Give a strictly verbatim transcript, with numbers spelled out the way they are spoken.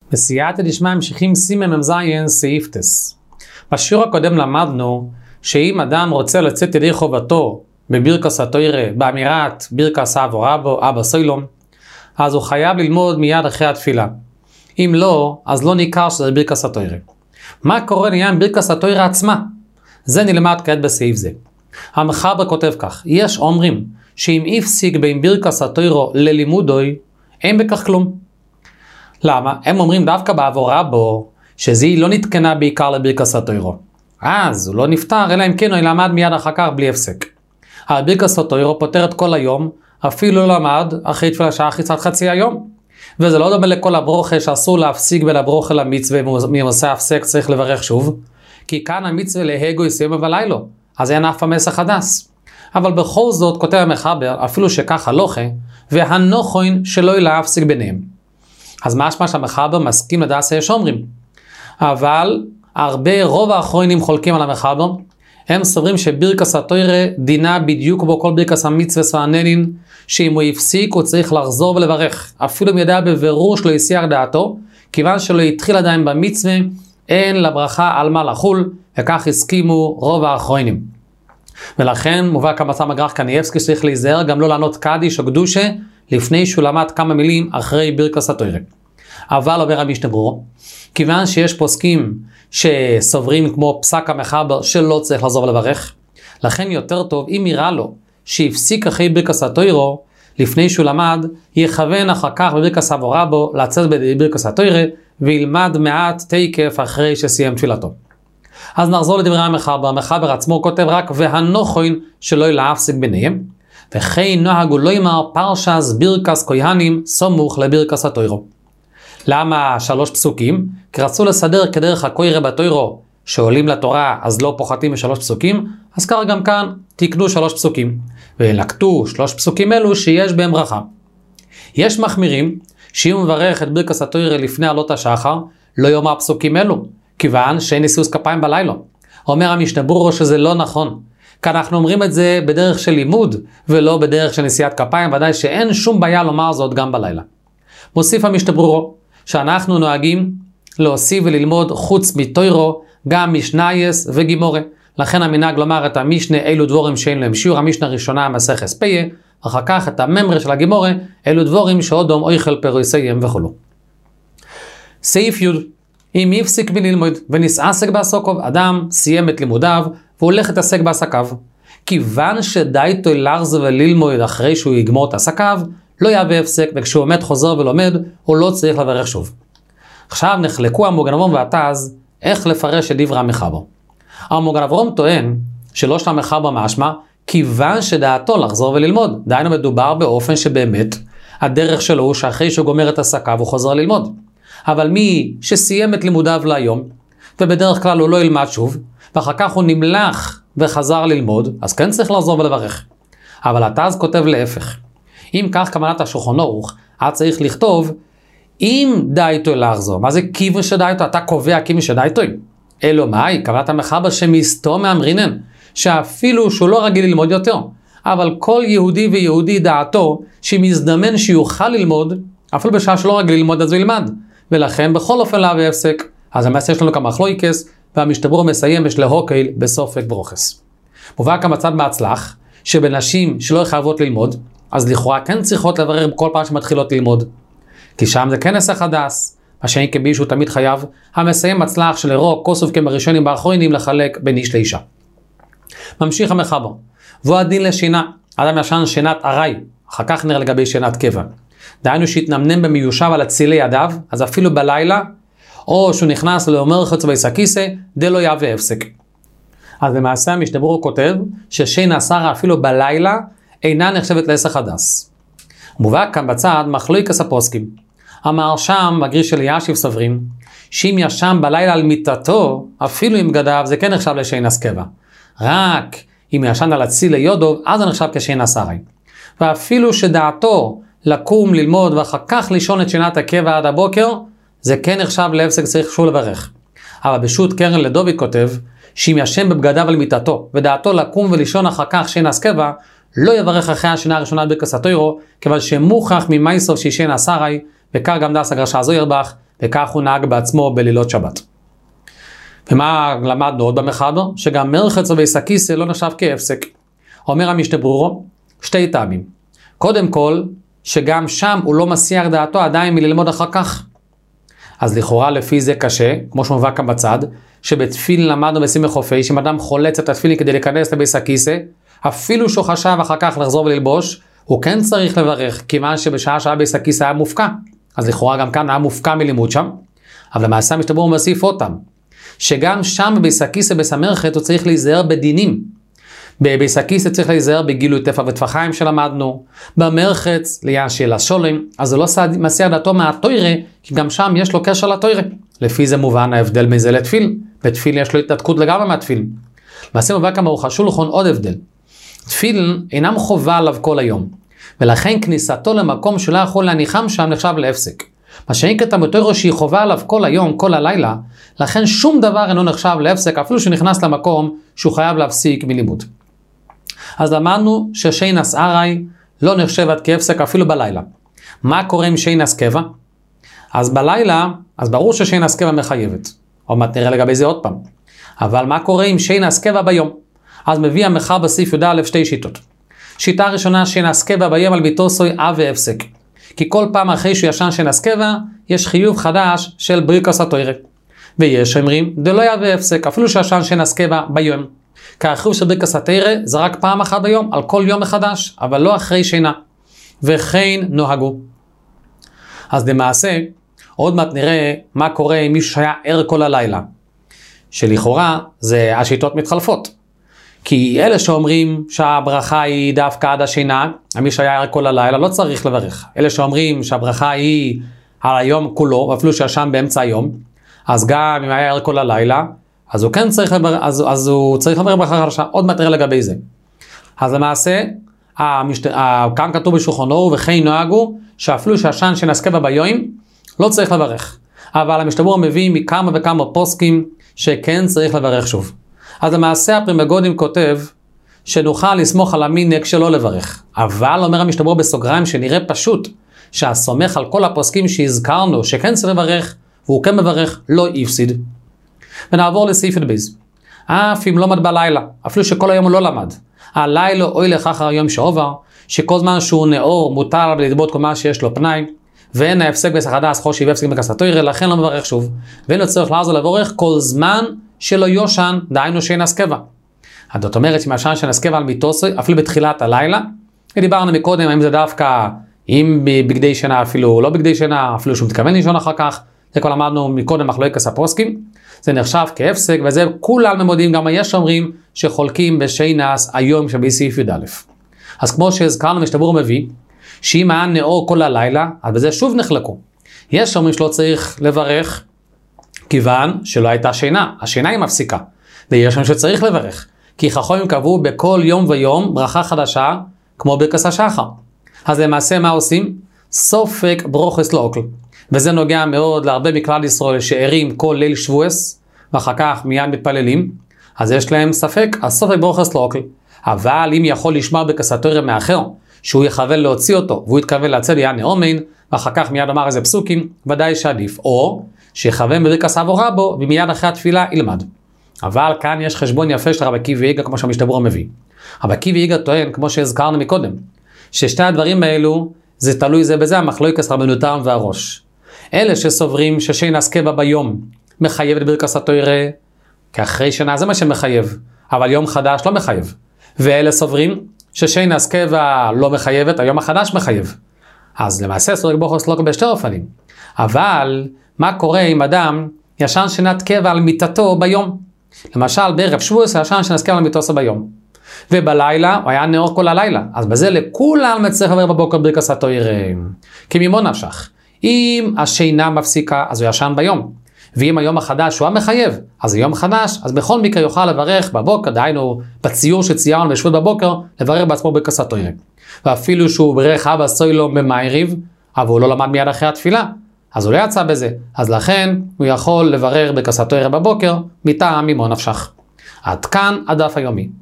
בסייעתא דשמיא ממשיכים סימן ממזיין סעיף טס. בשיעור הקודם למדנו שאם אדם רוצה לצאת ידי חובתו בברכס התורה, באמירת ברכס אב או רבו, אבא סוילום, אז הוא חייב ללמוד מיד אחרי התפילה. אם לא, אז לא ניכר שזה ברכס התורה. מה קורה לעניין ברכס התורה עצמה? זה נלמד כעת בסעיף זה. המחבר כותב כך: יש אומרים שאם הפסיק בין ברכס התורה ללימודוי, אין בכך כלום. למה? הם אומרים דווקא בעבור רבו שזי לא נתקנה בעיקר לברכס התורה. אז הוא לא נפטר, אלא אם כן הוא ילמד מיד אחר כך בלי הפסק. הברכס התורה פותרת כל היום, אפילו לא למד אחרי תפילה שעה חיצת חצי היום. וזה לא דומה לכל הברוכה שאסור להפסיק בין הברוכה למצווה, ממעשה הפסק צריך לברך שוב. כי כאן המצווה להגו יסיים בלילו, אז אין אף פעם מסך חדש. אבל בכל זאת כותב המחבר, אפילו שכך הלוכה, והנוכוין שלא להפסיק ביניהם. אז משמע שהמחבר מסכים לדעת יש אומרים. אבל הרבה, רוב האחרונים חולקים על המחבר, הם סוברים שברכס התורה דינה בדיוק כמו כל ברכס המצווה סעננין, שאם הוא הפסיק הוא צריך לחזור ולברך. אפילו אם ידע בבירור שלא יסיח דעתו, כיוון שלא התחיל עדיין במצווה, אין לברכה על מה לחול, וכך הסכימו רוב האחרונים. ולכן מובא כמצא מגרח קניאבסקי שצריך להיזהר גם לא לענות קדיש או קדושה, לפני שהוא למד כמה מילים אחרי ברכס התורה. אבל אומר המשנה ברורה, כיוון שיש פוסקים שסוברים כמו פסק המחבר שלא צריך לחזור לברך, לכן יותר טוב אם יראה לו שהפסיק אחרי ברכס התורה, לפני שהוא למד, יכוון אחר כך בברכס אב או רבו לצאת בברכס התורה, וילמד מעט תקף אחרי שסיים תפילתו. אז נחזור לדברי המחבר. המחבר עצמו כותב רק והנוכוין שלא להפסיק ביניהם, וכי נוהגו לא יאמר פרשס ברכס כהנים סמוך לברכס התורה. למה שלוש פסוקים? כי רצו לסדר כדרך הכוירה בתורה שעולים לתורה אז לא פוחתים משלוש פסוקים, אז כך גם כאן תקנו שלוש פסוקים, ולקטו שלוש פסוקים אלו שיש בהם ברכה. יש מחמירים שאם הוא מברך את ברכס התורה לפני עלות השחר, לא יאמר פסוקים אלו, כיוון שאין נשיאות כפיים בלילה. אומר המשנה ברורה שזה לא נכון, כי אנחנו אומרים את זה בדרך של לימוד, ולא בדרך של נשיאת כפיים, ודאי שאין שום בעיה לומר זאת גם בלילה. מוסיף המשנה ברורה, שאנחנו נוהגים להוסיף וללמוד חוץ מתורה, גם משנייס וגימורה. לכן המנהג לומר את המשנה אלו דבורים שאין להם שיעור, המשנה הראשונה מסכת פיה, אחר כך את הממר של הגימורה, אלו דבורים שאודום אויכל פרויסיים וכולו. סעיף י' אם יפסיק בללמוד ונסעסק בעסקו, אדם סיים את לימודיו והולך להתעסק בעסקיו. כיוון שדייתו לחזור וללמוד אחרי שהוא יגמור את עסקיו, לא יהווה הפסק, וכשהוא עומד חוזר ולומד, הוא לא צריך לברך שוב. עכשיו נחלקו המוגן אברום והתז איך לפרש את דברי המחבר. המוגן אברום טוען שלא של המחבר משמע, כיוון שדעתו לחזור וללמוד. דהיינו מדובר באופן שבאמת הדרך שלו הוא שאחרי שהוא גומר את עסקיו הוא חוזר ללמוד. אבל מי שסיים את לימודיו להיום, ובדרך כלל הוא לא ילמד שוב, ואחר כך הוא נמלח וחזר ללמוד, אז כן צריך לחזור ולברך. אבל התז כותב להפך. אם כך כוונת השולחן ערוך, אז צריך לכתוב, אם דייתו לחזור. מה זה כיוון שדייתו? אתה קובע כיוון שדייתו. אלו מהי? כוונת המחבר שמסתום מאמרינן, שאפילו שהוא לא רגיל ללמוד יותר, אבל כל יהודי ויהודי דעתו שמזדמן שיוכל ללמוד, אפילו בשעה שלא רגיל ללמוד אז הוא ילמד. ולכן בכל אופן להביא הפסק. אז המעשה יש לנו כמה מחלוקס, והמשנה ברורה מסיים בשלהוקל בסופק ברוכס. מובא כמה צד מהצלח, שבנשים שלא חייבות ללמוד, אז לכאורה כן צריכות לברר בכל פעם שמתחילות ללמוד. כי שם זה כן נסח חדש, מה שאין כבי שהוא תמיד חייב, המסיים מצלח של אירוק, כוסוף כמראשונים באחרונים לחלק בין איש לאישה. ממשיך המחבר. והוא הדין לשינה, אדם ישן שינת ארעי, אחר כך נראה לגבי שינת קבע. דהיינו שהתנמנם במיושב על הצילי ידיו, אז אפילו בלילה, או שהוא נכנס לאומר חוץ ביסקיסה, די לא יהווה הפסק. אז למעשה המשנה ברורה כותב, ששינה שרה אפילו בלילה, אינה נחשבת לעסק חדש. מובא כאן בצד מחלוקת הפוסקים. אמר שם, בגרי של ישיב סוברים, שאם ישן בלילה על מיטתו, אפילו עם בגדיו, זה כן נחשב לשינס קבע. רק אם ישן על הצילי יודוב, אז זה נחשב כשינס שרי. ואפילו שדעתו לקום ללמוד ואחר כך לישון את שינת הקבע עד הבוקר, זה כן נחשב להפסק צריך שוב לברך. אבל בשו"ת קרן לדוד כותב, שאם ישן בבגדיו על מיטתו, ודעתו לקום ולישון אחר כך שינס קבע, לא יברך אחרי השינה הראשונה בברכס התורה, כיוון שמוכח ממייסוף שישן השרי, וכך גם דס הגרשה הזו ירבח, וכך הוא נהג בעצמו בלילות שבת. ומה למדנו עוד במחבר? שגם מרחץ וביס הכיסא לא נחשב כהפסק. אומר המשנה ברורו, שתי טעמים. קודם כל, שגם שם הוא לא מסיח דעתו עדיין מללמוד אחר כך. אז לכאורה לפי זה קשה, כמו שמובא כאן בצד, שבתפילין למדנו בסמך חופי, שאם אדם חולץ את התפילין כדי להיכנס לביס הכיסא, אפילו שהוא חשב אחר כך לחזור וללבוש, הוא כן צריך לברך, כיוון שבשעה שעה ביס הכיסא היה מופקע. אז לכאורה גם כאן היה מופקע מלימוד שם, אבל למעשה המשנה ברורו מוסיף אותם, שגם שם בביס הכיסא ביס המרחץ הוא צריך להיזהר בדינים. בביס הכיסא צריך להיזהר בגילוי טפח וטפחיים שלמדנו, במרחץ ליד של השולם, אז הוא לא מסיח דעתו מהתוירה, כי גם שם יש לו קשר לתוירה. לפי זה מובן ההבדל מזה לתפיל, בתפיל יש לו התנתקות לגמרי מהתפיל. למעשה מובא כאן ברוך השולחן עוד הבדל. תפיל אינם חובה עליו כל היום, ולכן כניסתו למקום שלא יכול להניחם שם נחשב להפסק. מה שאין כתם בתוירה שהיא חובה עליו כל היום, כל הלילה, לכן שום דבר אינו נחשב להפסק, אפילו שנכנס למקום שהוא חייב להפסיק מלימוד. אז למדנו ששיינס ארעי לא נחשבת כהפסק אפילו בלילה. מה קורה עם שיינס קבע? אז בלילה, אז ברור ששיינס קבע מחייבת. עוד מעט נראה לגבי זה עוד פעם. אבל מה קורה עם שיינס קבע ביום? אז מביא המחר בסעיף י"א שתי שיטות. שיטה ראשונה, שיינס קבע ביום על ביתוסוי אב והפסק. כי כל פעם אחרי שהוא ישן שיינס קבע, יש חיוב חדש של ברכת התורה. ויש אומרים, דלא יהווה הפסק, אפילו שישן שיינס קבע ביום. כי החיוב של ברכת התורה זה רק פעם אחת ביום, על כל יום מחדש, אבל לא אחרי שינה. וכן נוהגו. אז למעשה, עוד מעט נראה מה קורה עם מישהו שהיה ער כל הלילה. שלכאורה, זה השיטות מתחלפות. כי אלה שאומרים שהברכה היא דווקא עד השינה, מי שהיה ער כל הלילה לא צריך לברך. אלה שאומרים שהברכה היא על היום כולו, ואפילו שישן באמצע היום, אז גם אם היה ער כל הלילה, אז הוא כן צריך לברך, אז, אז הוא צריך לברך ברכה חדשה. עוד מעט נראה לגבי זה. אז למעשה, המשת... כאן כתוב בשולחן אור, וכן נוהגו, שאפילו שישן שיינס קבע ביום, לא צריך לברך. אבל המשנה ברורו מביא מכמה וכמה פוסקים, שכן צריך לברך שוב. אז למעשה הפרימגודים כותב שנוכל לסמוך על המינהג שלא לברך. אבל אומר המשנה ברורו בסוגריים שנראה פשוט שהסומך על כל הפוסקים שהזכרנו שכן צריך לברך והוא כן מברך לא יפסיד. ונעבור לסעיף בייז. אף אם לא למד בלילה, אפילו שכל היום הוא לא למד. הלילה אוי לכך היום שעובר, שכל זמן שהוא נאור מותר לדבות כל מה שיש לו פנאי, ואין ההפסק בסחדס חושי והפסק בקסת התורה, לכן לא מברך שוב. ואין לו צריך לעזור לברך כל זמן שלא יושן, דהיינו שיינס קבע. זאת אומרת שמאשן שיינס קבע על מיתוסוי, אפילו בתחילת הלילה, ודיברנו מקודם, האם זה דווקא, אם בגדי שינה אפילו לא בגדי שינה, אפילו שהוא מתכוון לישון אחר כך, זה כבר למדנו מקודם מחלוקת הפוסקים, זה נחשב כהפסק, וזה כולם מודיעים, גם יש אומרים שחולקים בשיינס היום שבסעיף י"א. אז כמו שהזכרנו, המשנה ברורו מביא, שאם היה נאור כל הלילה, אז בזה שוב נחלקו. יש אומרים שלא צריך לברך, כיוון שלא הייתה שינה, השינה היא מפסיקה. ויש אומרים שצריך לברך, כי חכמים קבעו בכל יום ויום ברכה חדשה, כמו ברכת השחר. אז למעשה מה עושים? סופק ברוכס לא אוכל. וזה נוגע מאוד להרבה מכלל ישראל שערים כל ליל שבועס, ואחר כך מיד מתפללים, אז יש להם ספק, אז סופק ברוכס לא אוכל. אבל אם יכול לשמוע ברכת התורה מאחר, שהוא יכוון להוציא אותו, והוא יתכוון לצאת יען נאומן, ואחר כך מיד אמר איזה פסוקים, ודאי שעדיף. או שיכוון בברכת אבו רבו, ומיד אחרי התפילה ילמד. אבל כאן יש חשבון יפה של רבי עקיבא איגר, כמו שהמשנה ברורו מביא. רבי עקיבא איגר טוען, כמו שהזכרנו מקודם, ששתי הדברים האלו, זה תלוי זה בזה, המחלוקת רבנותם והראש. אלה שסוברים ששיינס קבע ביום, מחייב את ברכת התורה, כי אחרי שנה זה מה שמחייב, אבל יום חדש לא מחייב. ואלה סוברים ששיינס קבע לא מחייבת, היום החדש מחייב. אז למעשה סורק בוכוס לא בשתי אופנים. אבל מה קורה אם אדם ישן שינת קבע על מיטתו ביום? למשל בערב שבועס ישן שינת קבע על מיטתו ביום. ובלילה הוא היה נאור כל הלילה. אז בזה לכולם צריך לברך בבוקר ברכת התורה. כי ממו נפשך. אם השינה מפסיקה אז הוא ישן ביום. ואם היום החדש הוא המחייב, אז היום חדש, אז בכל מקרה יוכל לברך בבוקר, דהיינו בציור שציירנו בשבות בבוקר, לברך בעצמו ברכת התורה. ואפילו שהוא ברך אבא סוילו במעריב, אבל הוא לא למד מיד אחרי התפילה, אז הוא לא יצא בזה. אז לכן הוא יכול לברך ברכת התורה בבוקר, מטעם ממו נפשך. עד כאן הדף היומי.